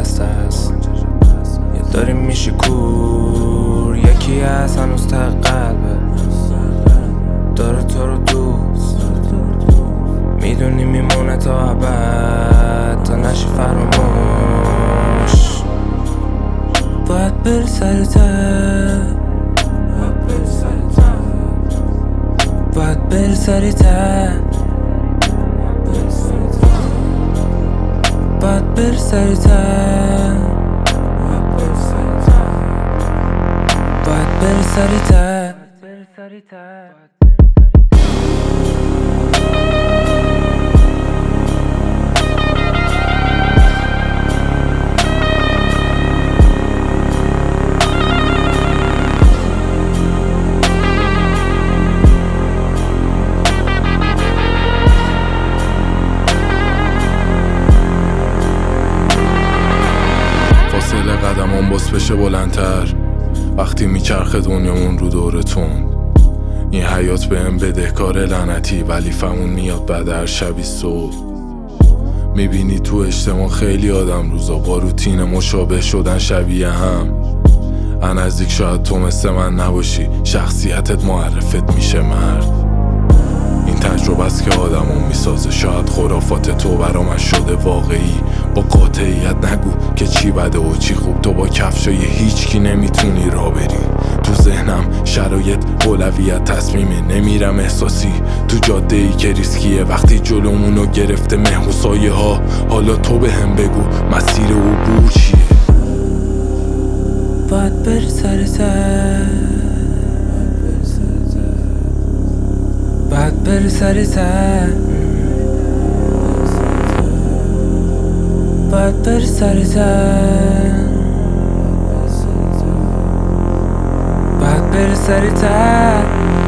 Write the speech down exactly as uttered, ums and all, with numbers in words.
بسته است، یا داریم میشی کور. یکی هست هنوز ته قلبه، داره تو رو دوست، میدونی میمونه تا ابد، تا نشی فراموش. باید بری سر ته، باید بری سر ته، باید بری سر ته، باید بری سر ته. فاصله قدمون باز بشه بلندتر وقتی میچرخه دنیامون رو دورتون. این حیات بهم بدهکار لعنتی، ولی فهمون میاد بعد هر شبی صبح. میبینی تو اجتماع خیلی آدم روزا با روتین مشابه شدن شبیه هم. ان نزدیک شاید تو مثل من نباشی، شخصیتت معرفت میشه مرد. این تجربه است که آدمون میسازه، شاید خرافات تو برام شده واقعی. با قاطعیت نگو که چی بده و چی خوب، تو با کفشای هیچکی نمیتونی را بری. تو ذهنم شرایط اولویت تصمیمه، نمیرم احساسی تو جاده ای که ریسکیه. وقتی جلومونو گرفته مه و سایه ها، حالا تو به هم بگو مسیر عبور چیه. باید بری سر ته، باید بری سر ته، باید بری سر ته، باید بری سر ته.